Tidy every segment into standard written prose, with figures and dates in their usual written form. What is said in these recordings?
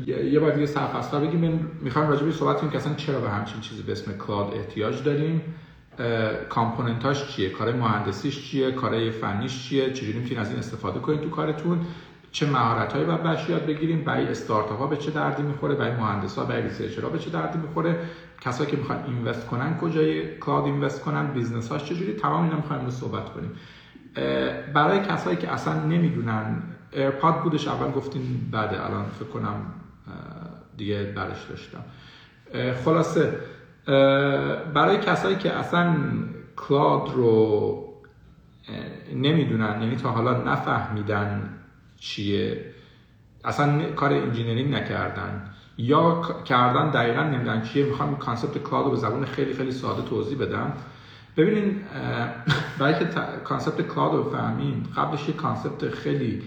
یه بار دیگه سرفصل بگیم، میخوایم راجع به صحبت کنیم که اصلا چرا به همچین چیزی به اسم کلاد احتیاج داریم، کامپوننتاش چیه، کار مهندسیش چیه، کارهای فنیش چیه، چجوری میتونید از این استفاده کنید تو کارتون، چه مهارت‌هایی باید بهش یاد بگیریم، برای استارتاپ‌ها به چه دردی می‌خوره، برای مهندسا، برای ریسرچرها به چه دردی می‌خوره، کسایی که می‌خوان اینوست کنن کجای کلاد اینوست کنن، بیزنس‌هاش چجوری، تمام اینا می‌خوایم رو صحبت کنیم. برای کسایی که اصلا نمیدونن، ایرپاد بودش اول گفتیم، بعد الان فکر کنم دیگه برش داشتم. خلاصه برای کسایی که اصلا کلاد رو نمیدونن، یعنی تا حالا نفهمیدن چیه، اصلا کار انجینیرینگ نکردن یا کردن دقیقاً نمیدونن چیه، میخوام کانسپت کلاد رو به زبان خیلی خیلی ساده توضیح بدم. ببینین برای که کانسپت کلاد رو بفهمین، قبلش یه کانسپت خیلی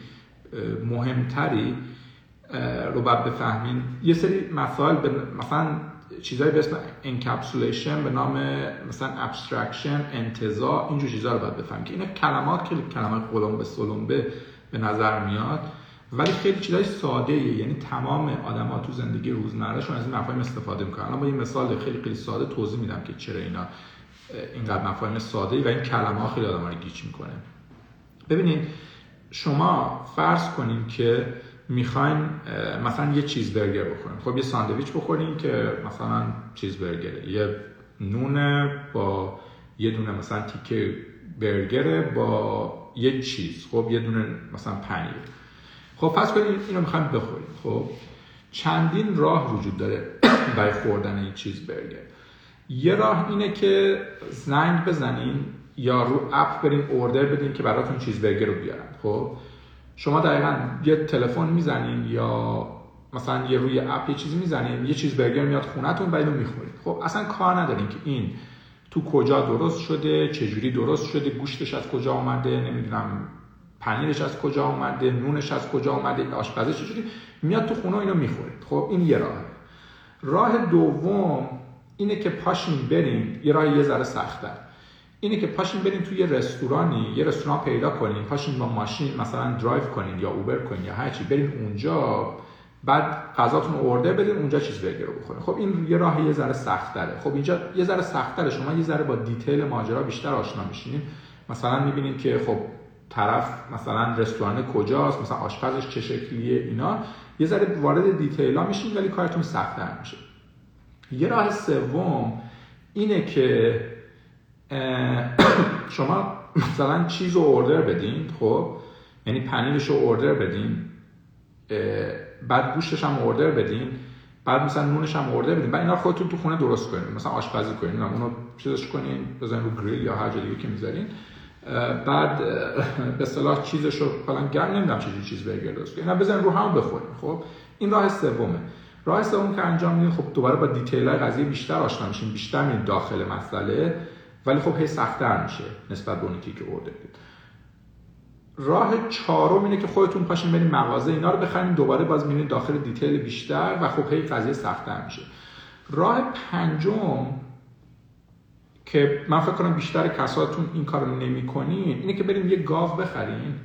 مهمتری رو باید بفهمین. یه سری مسائل مثلا چیزایی به اسم انکپسولیشن، به نام مثلا ابسترکشن، انتزاع، اینجور چیزا رو باید بفهمین که اینا کلمات خیلی کلمات قلمبه سلمبه به نظر میاد، ولی خیلی چیزای ساده‌ایه. یعنی تمام آدم‌ها تو زندگی روزمرهشون از این مفاهیم استفاده می‌کنن. الان با یه مثال خیلی خیلی ساده توضیح میدم که چرا اینا اینقدر مفاهیم ساده‌ای و این کلمه‌ها خیلی آدم‌ها رو گیج می‌کنه. ببینید شما فرض کنین که میخواین مثلا یه چیزبرگر بخورین. خب یه ساندویچ بخورین که مثلا چیزبرگره، یه نونه با یه دونه مثلا تیکه برگره با یه چیز، خب یه دونه مثلا پنیر. خب فرض کنین اینو میخواین بخورین. خب چندین راه وجود داره برای خوردن این چیزبرگر. یه راه اینه که زنگ بزنین یا رو اپ برین اوردر بدین که براتون چیزبرگر رو بیارن. خب شما دقیقاً یه تلفن میزنین یا مثلا یه روی اپ یه چیزی میزنین، یه چیزبرگر میاد خونتون و اینو میخورید. خب اصلا کار ندارین که این تو کجا درست شده، چجوری درست شده، گوشتش از کجا اومده، نمیدونم پنیرش از کجا اومده، نونش از کجا اومده، آشپزش چجوری، میاد تو خونه اینو میخورید. خب این یه راهه. راه دوم اینه که پاشین برین، یه راه یه ذره سخت‌تر، اینه که پاشین برین توی یه رستوران پیدا کنین، پاشین با ماشین مثلا درایو کنین یا اوبر کنین یا هر چی، برین اونجا، بعد غذاتون رو اوردر بدین، اونجا چیزبرگر رو بخورین. خب این یه راه یه ذره سخت‌تره. خب اینجا یه ذره سخت‌تره، شما یه ذره با دیتیل ماجرا بیشتر آشنا میشین. مثلا میبینین که خب طرف مثلا رستوران کجاست، مثلا آشپزش چه شکلیه، اینا یه ذره وارد دیتیل‌ها میشین ولی کارتون سخت‌تر میشه. یه راه سوم اینه که شما مثلا چیز رو اوردر بدین، خب یعنی پنیرش رو اوردر بدین، بعد گوشتش هم اوردر بدین، بعد مثلا نونش هم اوردر بدین، بعد اینا خودتون تو خونه درست کنین، مثلا آشپزی کنین، اونو چیزش کنین، بزنین رو گریل یا هر جا دیگه که میذارین، بعد به اصطلاح چیزش رو فلان گرم نمیدونم چه چیز برگر درست کنین، اینا بزنین رو هم بخورین. خب این راه سومه. راه سوم که انجام میدین، خب دوباره با دیتیل‌های قضیه بیشتر آشنا میشین، بیشتر میرین داخل مسئله، ولی خب هی سخت‌تر میشه نسبت به اون که اوردر بدید. راه چهارم اینه که خودتون پاشین برین مغازه اینا رو بخرین، دوباره باز میرین داخل دیتیل بیشتر و خب هی قضیه سخت‌تر میشه. راه پنجم که من فکر کنم بیشتر کساتون این کارو نمی‌کنین، اینه که برین یه گاو بخرین،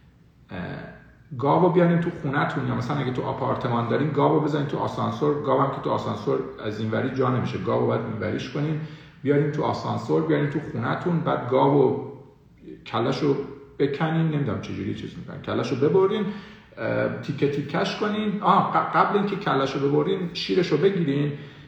گاوو بیارین تو خونه‌تون، یا مثلا اگه تو آپارتمان دارین گاوو بزنین تو آسانسور، گاو هم که تو آسانسور از اینوری جا نمیشه، گاوو باید اینوریش کنین، بیارین تو آسانسور، بیارین تو خونه‌تون، بعد گاوو کلاشو بکنین، نمیدونم چجوری چیز میکنن، کلاشو ببرین، تیکه تیکش کنین، قبل اینکه کلاشو ببرین شیرشو بگیرین،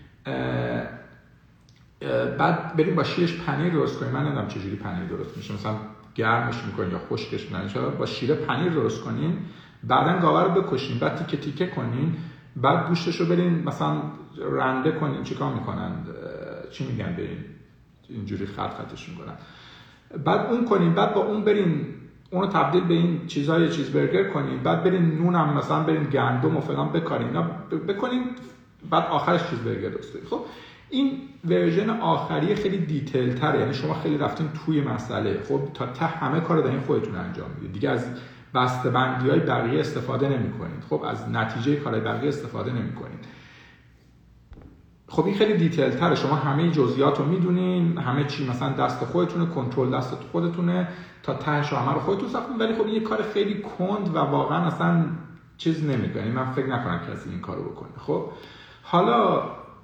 بعد بریم با شیرش پنیر درست کنین. من نمیدونم چجوری پنیر درست میشه، مثلا گرمش میکنین یا خشکش میکنین، با شیر پنیر درست کنین، بعدن گاوه رو بکشین، بعد تیکه تیکه کنین، بعد گوشتشو برین مثلا رنده کنین. چیکار میکنن، چی میگن، برین اینجوری خط خطش میکنن، بعد اون کنین، بعد با اون برین اونو تبدیل به این چیزای چیزبرگر کنین، بعد برین نونم مثلا برین گندم و فلان بکارین، اینا بکنین، بعد آخرش چیزبرگر درست کنین. خب این ورژن آخری خیلی دیتیل تره، یعنی شما خیلی رفتین توی مسئله، خب تا ته همه کارو دارین خودتون انجام میدید دیگه، از بسته‌بندی‌های بقیه استفاده نمی‌کنید، خب از نتیجه کارهای بقیه استفاده نمی‌کنید. خب این خیلی دیتیل تره، شما همه جزئیات رو میدونین، همه چی مثلا دست خودتونه، کنترل دست خودتونه، تا تهش همه رو خودتون ساختین، ولی خب این یه کار خیلی کند و واقعا اصلا چیز نمیکنه، یعنی من فکر نکنم کسی این کارو بکنه. خب حالا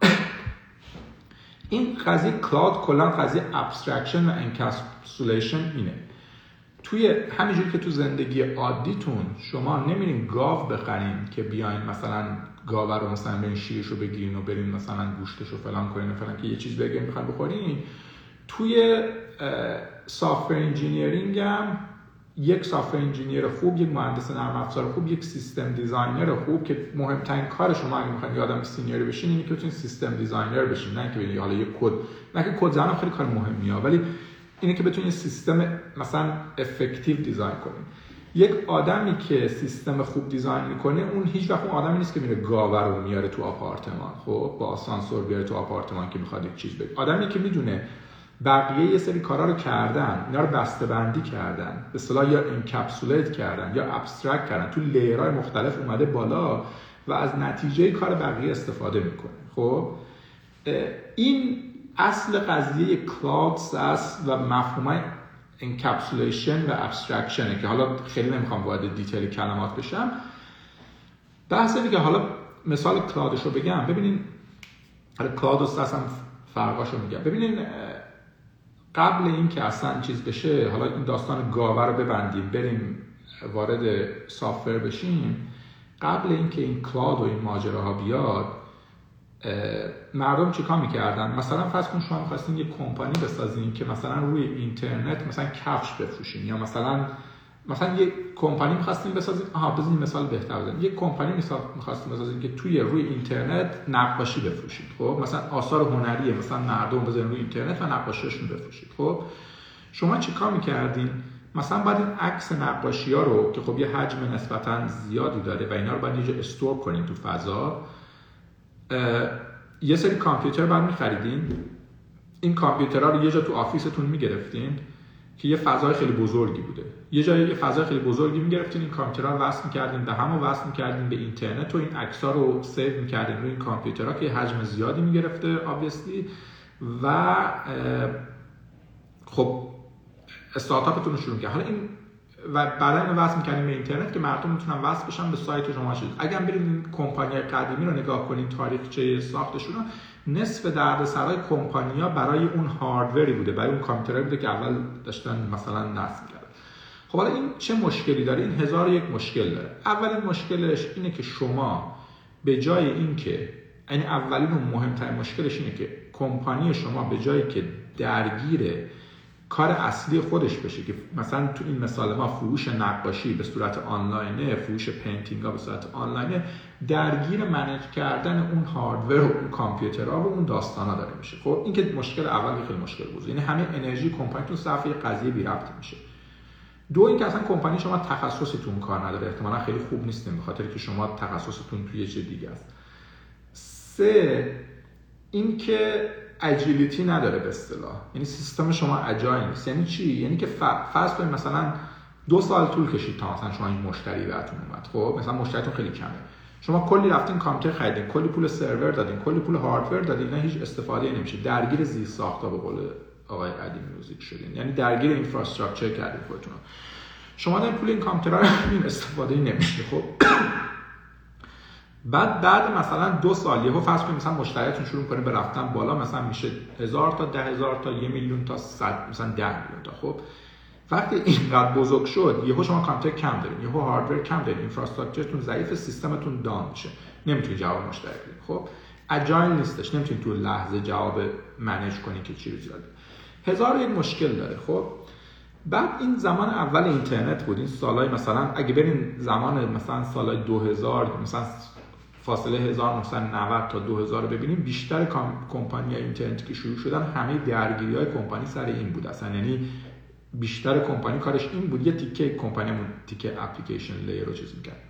این قضیه کلاود کلا قضیه ابسترکشن و انکپسولیشن اینه. توی همینجوری که تو زندگی عادیتون شما نمیرین گاو بخرین که بیاین مثلا گاو رو مثلا برین شیرشو بگیرین و برین مثلا گوشتشو فلان کنین و فلان که یه چیز بگین میخواین بخورین، توی سافت‌ور انجینیرینگ هم یک سافت‌ور انجینیر خوب، یک مهندس نرم افزار خوب، یک سیستم دیزاینر خوب که مهمترین کار شما اگه میخواین یه آدم سینیوری بشین اینه که بتونین سیستم دیزاینر بشین، نه که حالا یک کد، نه که کد زدن خیلی کار مهمیه، ولی اینه که بتونین سیستم مثلا افکتیو دیزاین کنین. یک آدمی که سیستم خوب دیزاین میکنه اون هیچ وقت اون آدمی نیست که میره گاوه رو میاره تو آپارتمان، خب با آسانسور بیاره تو آپارتمان که میخواد یک چیز بگه. آدمی که میدونه بقیه یه سری کارا رو کردن، اینا رو بسته‌بندی کردن، به اصطلاح یا انکپسولیت کردن یا ابسترکت کردن، تو لیرهای مختلف اومده بالا و از نتیجه کار بقیه استفاده میکنه. خب این اصل قضیه کلاود ساس و مفهومای انکپسولیشن و ابسترکشنه که حالا خیلی نمیخوام وارد دیتیل کلمات بشم. بحث اینه که حالا مثال کلاودش رو بگم. ببینین حالا کلاود و ساس هم فرقاشو میگم. ببینین قبل این که اصلا چیز بشه، حالا این داستان گاوه رو ببندیم بریم وارد سافت‌ور بشیم، قبل این که این کلاود و این ماجراها بیاد مردم چیکار میکردن؟ مثلا فرض کن شما می‌خواستین یه کمپانی بسازین که مثلا روی اینترنت مثلا کفش بفروشین، یا مثلا یه کمپانی می‌خواستین بسازین، بزنین مثال بهتر بزنیم، یه کمپانی می‌خواستین بسازین که توی روی اینترنت نقاشی بفروشید. خب مثلا آثار هنری مثلا مردم بزنین روی اینترنت و نقاشیشون بفروشید. خب شما چیکار می‌کردین؟ مثلا بعد این عکس نقاشی‌ها رو که خب یه حجم نسبتاً زیادی داره و اینا رو باید یه جا استور کنین تو فضا، یه سری کامپیوتر بعد می‌خریدین، این کامپیوترها رو یه جا تو آفیستون می‌گرفتین که یه فضای خیلی بزرگی بوده، یه فضای خیلی بزرگی می‌گرفتین، این کامپیوترها رو وصل می‌کردین به هم و وصل می‌کردین به اینترنت و این عکس‌ها رو سیو می‌کردین روی این کامپیوترها که حجم زیادی می‌گرفته obviously و خب استارتاپتون رو شروع کردین. حالا این و بعداً اینو وصل می‌کنیم به اینترنت که مردم میتونن وصل بشن به سایت شما. اگر برید این کمپانی قدیمی رو نگاه کنید، تاریخچه ساختشون رو، نصف دردسرای کمپانی‌ها برای اون هاردوری بوده، برای اون کامپیوترایی بوده که اول داشتن مثلا نصب می‌کردن. خب حالا این چه مشکلی داره؟ این 1001 مشکل داره. اولین مشکلش اینه که شما به جای اینکه، یعنی اولین و مهمترین مشکلش اینه که کمپانی شما به جایی که درگیر کار اصلی خودش بشه که مثلا تو این مثال ما فروش نقاشی به صورت آنلاینه، فروش پینتینگ ها به صورت آنلاینه، درگیر منیج کردن اون هاردور و اون کامپیوترها و اون داستانا داره میشه. خب این که مشکل اول، خیلی مشکل بزرگ، یعنی همه انرژی کمپانیتون صرف یه قضیه بی ربط میشه. دو اینکه اصلا کمپانی شما تخصصتون کار نداره، احتمالاً خیلی خوب نیستین به خاطر که شما تخصصتون توی یه چیز دیگه است. سه اینکه اجیلیتی نداره به اصطلاح، یعنی سیستم شما اجایل نیست. یعنی چی؟ یعنی که فرض کنید مثلا 2 سال طول کشید تا مثلا شما این مشتری بهتون اومد. خب مثلا مشتریتون خیلی کمه، شما کلی رفتین کامپیوتر خریدین، کلی پول سرور دادین، کلی پول هاردور دادین، نه هیچ استفاده نمیشه، درگیر زیست ساختا به قول آقای قدیم موزیک شدین، یعنی درگیر اینفراستراکچر کردین خودتون. شما دارین پول این کامپیوترها رو استفاده نمیشه. خب بعد مثلا 2 سال یهو فرض کنید مثلا مشتریاتون شروع کنه به رفتن بالا، مثلا میشه 1000 تا 10000 تا 1 میلیون تا 100 مثلا 10 میلیون تا. خب وقتی اینقدر بزرگ شد، یهو شما کامپیوتر کم دارین، یهو هاردور کم دارین، اینفراستراکچرتون ضعیف، سیستمتون داون میشه، نمیتونید جواب مشتری بدید. خب اجایل نیستش، نمیتونید تو لحظه جواب منیج کنید که چی رو زیاد. 1001 مشکل داره. خب بعد این زمان اول اینترنت بود، این سالای مثلا اگه برین زمان مثلا سالای 2000 مثلا فاصله 1990 تا 2000 رو ببینیم، بیشتر کمپانی‌های اینترنتی که شروع شدن همه درگیری‌های کمپانی سر این بود اصلا، یعنی بیشتر کمپانی کارش این بود یه تیکه کمپانیمون تیکه اپلیکیشن لیر رو چیز می‌کرد.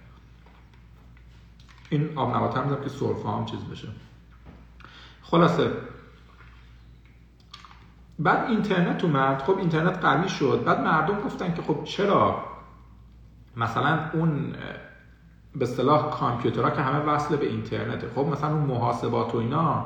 این آب نبات هم می‌ذارم که سرفه هم چیز بشه. خلاصه بعد اینترنت اومد. خب اینترنت قوی شد، بعد مردم گفتن که خب چرا مثلا اون به اصطلاح کامپیوترها که همه وصل به اینترنته، خب مثلا اون محاسبات و اینا،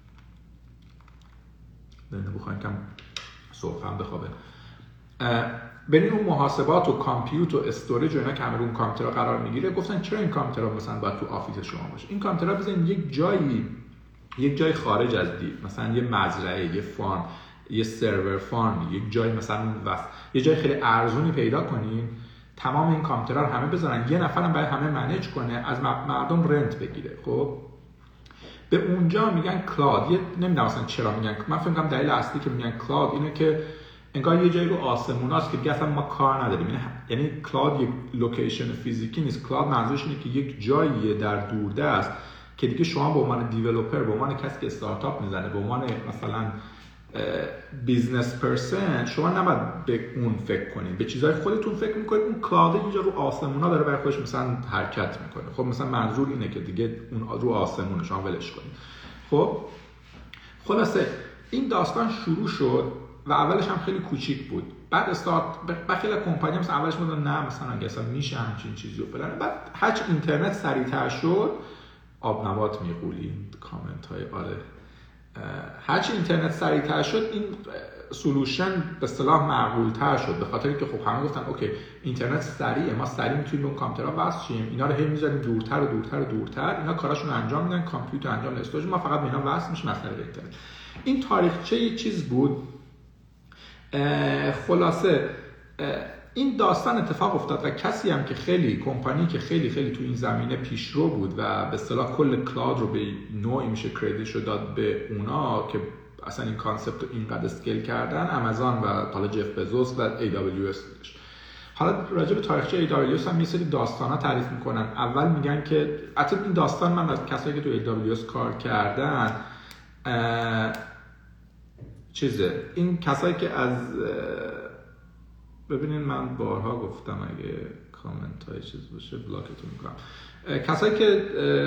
بخواین کم سرفه هم بخوابه، ببین اون محاسبات و کامپیوت و استوریج و اینا که همه رو اون کامپیوترها قرار میگیره، گفتن چرا این کامپیوترها مثلا باید تو آفیس شما باشه؟ این کامپیوترها بزنین یک جای خارج از دید، مثلا یه مزرعه، یه فارم، یه سرور فارم، یک جای مثلا یه جای خیلی ارزونی پیدا کنین، تمام این کامپیوترها رو همه بذارن، یه نفرم برای همه منیج کنه، از مردم رنت بگیره. خب به اونجا میگن کلاد. یه نمیدونم اصلا چرا میگن، من فکر می‌کنم دلیل اصلی که میگن کلاد اینه که انگار یه جایی رو آسموناست که دیگه اصلا ما کار نداریم. یعنی کلاد یک لوکیشن فیزیکی نیست. کلاد منظورش اینه که یک جاییه در دوردست که دیگه شما به عنوان دیولپر، به عنوان کسی که استارتاپ میزنه، به عنوان مثلا بیزنس پرسن، شما نباید به اون فکر کنید، به چیزهای خودتون فکر میکنید. اون کلاد اینجا رو آسمونا داره برای خودش مثلا حرکت میکنه. خب مثلا منظور اینه که دیگه اون رو آسمونه، شما ولش کنید. خب خلاصه این داستان شروع شد و اولش هم خیلی کوچیک بود. بعد خیلی کمپانی مثلا اولش میگن نه مثلا اگه اصلا میشه همچین چیزی و فلان. بعد هرچی اینترنت سریعتر شد، آب نبات میقولیم کامنت های آره، هرچی اینترنت سریعتر شد این سولوشن به اصطلاح معقول‌تر شد، به خاطر اینکه خب همه گفتن اوکی اینترنت سریعه، ما سریع میتونیم به اون کامپیوترها وصل شیم، اینا رو هی میذاریم دورتر و دورتر و دورتر، اینا کاراشون رو انجام میدن، کامپیوتر انجام میده، استوریج، ما فقط به اینا وصل میشیم از طریق اینترنت. این تاریخچه یه چیز بود. خلاصه این داستان اتفاق افتاد و کسی هم که کمپانی که خیلی تو این زمینه پیشرو بود و به اصطلاح کل کلاد رو به نوعی میشه کردیتش رو داد به اونا که اصلا این کانسپت رو اینقدر اسکیل کردن، آمازون و حالا جف بزوس و AWS بودش. حالا راجع به تاریخچه AWS هم یه سری داستانا تعریف میکنن. اول میگن که حتی این داستان من از کسایی که تو AWS کار کردن این کسایی که از ببینین من بارها گفتم اگه کامنت های چیز باشه بلاکتون میکنم. کسایی که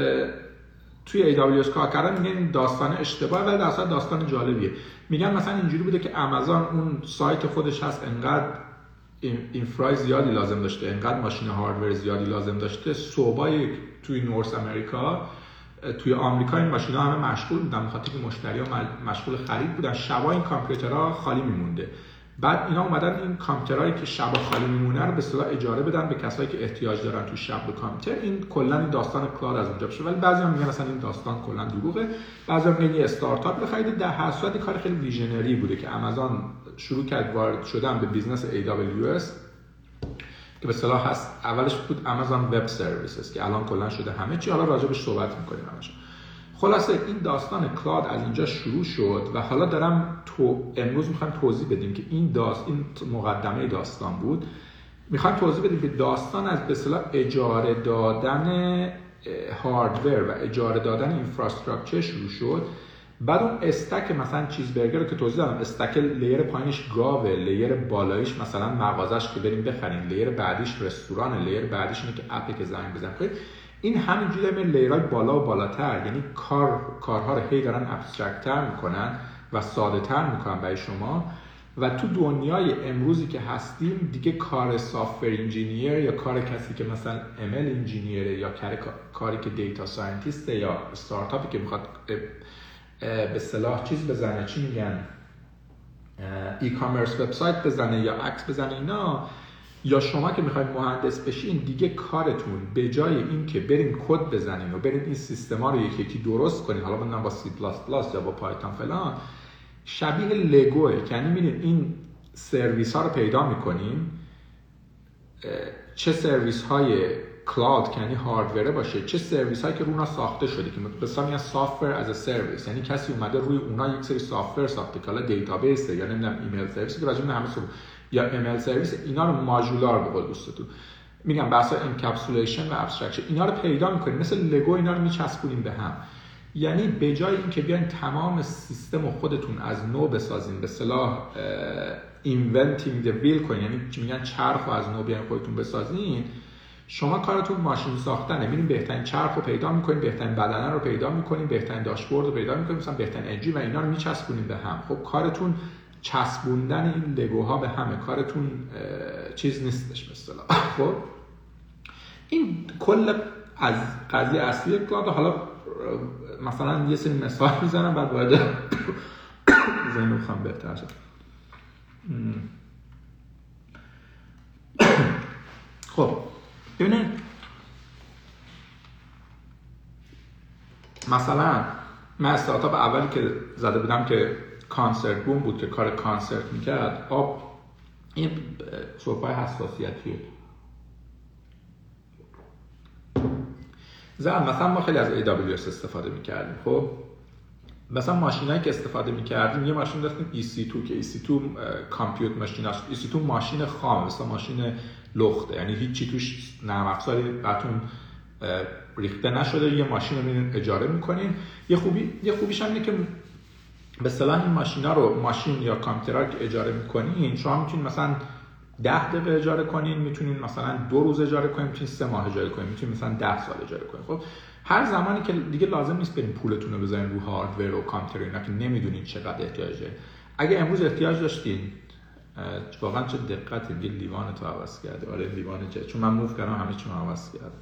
توی AWS کار کردن میگن این داستان اشتباهه، ولی در اصل داستان جالبیه. میگن مثلا اینجوری بوده که آمازون اون سایت خودش هست، انقدر اینفرای زیادی لازم داشته، انقدر ماشین هاردور زیادی لازم داشته، صبحای توی نورس امریکا، توی آمریکا این ماشینا همه مشغول بودن، بخاطر اینکه مشتری‌ها مشغول خرید بودن، شبا این کامپیوترها خالی میمونده. بعد اینا اومدن این کامپیوترهایی که شب خالی میمونه رو به اصطلاح اجاره بدن به کسایی که احتیاج دارن تو شب به کامپیوتر. این کلا این داستان کلاد از اونجا بشه، ولی بعضیا میگن مثلا این داستان کلا دروغه. بعضیا میگن یه استارتاپ رو خرید. در هر صورت کار خیلی ویژنری بوده که آمازون شروع کرد وارد شدن به بیزنس AWS که به اصطلاح هست، اولش بود آمازون وب سرویسز که الان کلا شده همه چی. حالا راجعش صحبت می‌کنیم همش. خلاصه این داستان کلاد از اینجا شروع شد و حالا دارم امروز میخوایم توضیح بدیم که این مقدمه داستان بود. میخوایم توضیح بدیم که داستان از به اصطلاح اجاره دادن هاردور و اجاره دادن اینفراستراکچر شروع شد. بعد اون استک مثلا چیزبرگر رو که توضیح دادم، استک لیر پایینش گاوه، لیر بالایش مثلا مغازش که بریم بخریم، لیر بعدیش رستوران، لیر بعدیش اینه که اپی که زنگ بزنیم. خیلی این همینجوری میره لیرهای بالا و بالاتر، یعنی کارها رو هی دارن ابسترکت‌تر میکنن و ساده‌تر میکنن برای شما. و تو دنیای امروزی که هستیم دیگه کار سافت‌ور انجینیر یا کار کسی که مثلا ML انجینیره یا کاری که دیتا ساینتیسته یا استارتاپی که میخواد به اصطلاح چیز بزنه، چی میگن، ای کامرس وبسایت بزنه یا عکس بزنه، اینا، یا شما که میخواید مهندس بشین، دیگه کارتون به جای این که برین کد بزنین و برین این سیستما رو یکی درست کنین، حالا مثلا با C++ یا با پایتون فلان، شبیه لگوه. یعنی میبینید این سرویس ها رو پیدا میکنین، چه سرویس های کلاد که یعنی هاردوره باشه، چه سرویس هایی که رونا ساخته شده که مثلا میگن سافتور از ا سرویس، یعنی کسی اومده روی اونا یک سری سافتور ساخته که حالا دیتابیس یا نمیدونم ایمیل سرویس که راجع به همه یا ایمیل سرویس، اینا رو ماژولار به قول دوستتون میگم، بحث انکپسولیشن و ابسترکشن، اینا رو پیدا میکنین مثل لگو، اینا رو میچسبونین به هم. یعنی به جای اینکه بیاین تمام سیستم خودتون از نو بسازین، به اصطلاح اینونتینگ دی ویل کنین، یعنی چی میگن، چرخ رو از نو بیاین خودتون بسازین، شما کارتون ماشین ساختنه، میرین بهترین چرخ رو پیدا میکنین، بهترین بدنه رو پیدا میکنین، بهترین داشبورد رو پیدا میکنین، مثلا بهترین انجین، و اینا رو میچسبونین به هم. خب کارتون چسبوندن این لگوها به همه، کارتون چیز نیستش به اصطلاح. خب این کل از قضیه اصلی کلاد. حالا مثلا یه سری مثال میزنم بعد باید ذهنم بهتر شد. خب ببینید مثلا من استارتاپ اولی که زده بودم که کانسرت بوم بود که کار کانسرت میکرد، این صفحه حساسیتیه مثلا ما خیلی از AWS استفاده میکردیم. خب مثلا ماشینایی که استفاده میکردیم، یه ماشین داشتیم EC2 که EC2 کامپیوت ماشین است. EC2 ماشین خام، مثلا ماشین لخته، یعنی هیچی توش نرم افزاری براتون ریخته نشده، یه ماشین رو میرین اجاره میکنین. یه خوبیش هم اینه که به اصطلاح این ماشینا رو، ماشین یا کامپیوترها که اجاره میکنین، شما میتونین مثلا 10 دقیقه اجاره کنین، میتونین مثلا 2 روز اجاره کنین، میتونین 3 ماه اجاره کنین، میتونین مثلا 10 سال اجاره کنین. خب هر زمانی که دیگه لازم نیست برین پولتون رو بذارین رو هاردور و کامپیوتر اینا که نمیدونین چقدر احتیاجه. اگه امروز احتیاج داشتین، واقعا چه دقتی، دیگه لیوان تو عوض کرده. آره لیوان چه، چون من موو کردم همه چی رو عوض کردم.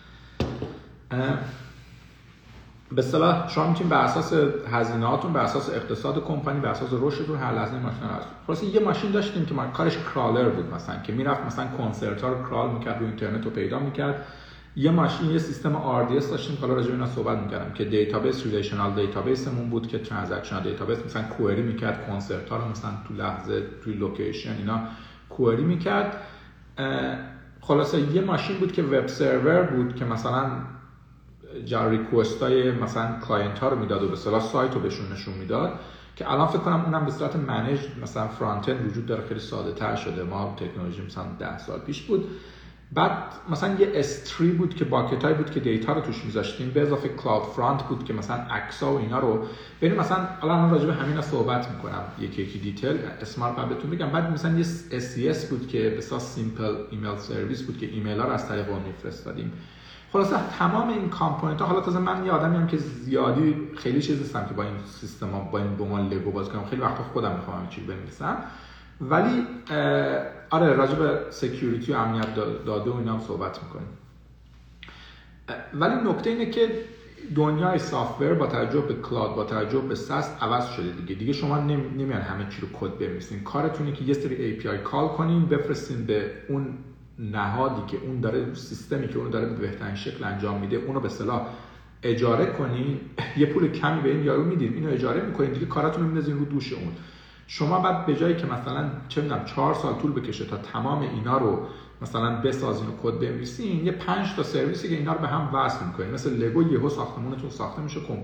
به اصطلاح شما میتونید بر اساس هزینه‌هاتون، بر اساس اقتصاد کمپانی، بر اساس رشدتون هر لحظه ماشین رو هست. خلاص یه ماشین داشتیم که ما کارش کرالر بود، مثلا که میرفت مثلا کنسرت‌ها رو کرال می‌کرد، رو اینترنت رو پیدا می‌کرد. یه ماشین، یه سیستم RDS داشتیم، حالا راجع به اینا صحبت می‌کردم که دیتابیس، ریلیشنال دیتابیسمون بود که ترانزکشنال دیتابیس، مثلا کوئری می‌کرد کنسرت‌ها رو مثلا تو لحظه، توی لوکیشن اینا کوئری می‌کرد. خلاصه یه ماشین بود که وب سرور بود که مثلا ریکوستای مثلا کلاینت ها رو میداد و به اصطلاح سایت رو بهشون نشون میداد، که الان فکر کنم اونم به صورت منیج مثلا فرانت اند وجود داره، خیلی ساده تر شده. ما تکنولوژی مثلا 10 سال پیش بود. بعد مثلا یه S3 بود که باکتای بود که دیتا رو توش میذاشتیم، به اضافه کلاود فرانت بود که مثلا عکس‌ها و اینا رو ببین. مثلا الان راجع به همینا صحبت میکنم یکی دیتیل، اسما رو قبلتون بگم. بعد مثلا یه SES بود که به اصطلاح سیمپل ایمیل سرویس بود که ایمیل ها رو از طریق اون میفرستادیم. خلاصه تمام این کامپوننت ها، حالا تازه من یه آدمیم که زیادی خیلی چیز نیستم که با این سیستم ها، با این بومان لگو بازی کنم، خیلی وقتا خودم میخوام این چیز بنویسم. ولی آره راجع به سکیوریتی و امنیت داده و اینا هم صحبت میکنیم. ولی نکته اینه که دنیای سافت‌ور با توجه به کلاود، با توجه به ساس عوض شده دیگه شما نمیان همه چی رو کد بنویسین. کارتونه که یه سری API کال کنین، بفرستین به اون نهادی که اون داره، سیستمی که اون داره به بهترین شکل انجام میده، اونو به اصطلاح اجاره کنین، یه پول کمی به این یارو میدین، اینو اجاره میکنین، دیگه کاراتون رو میندازین رو دوش اون. شما بعد به جایی که مثلا چه میدونم 4 سال طول بکشه تا تمام اینا رو مثلا بسازین و کد بنویسین، یه 5 تا سرویسی که اینا رو به هم وصل میکنین، مثل لگو یهو ساختمونتون ساخته میشه.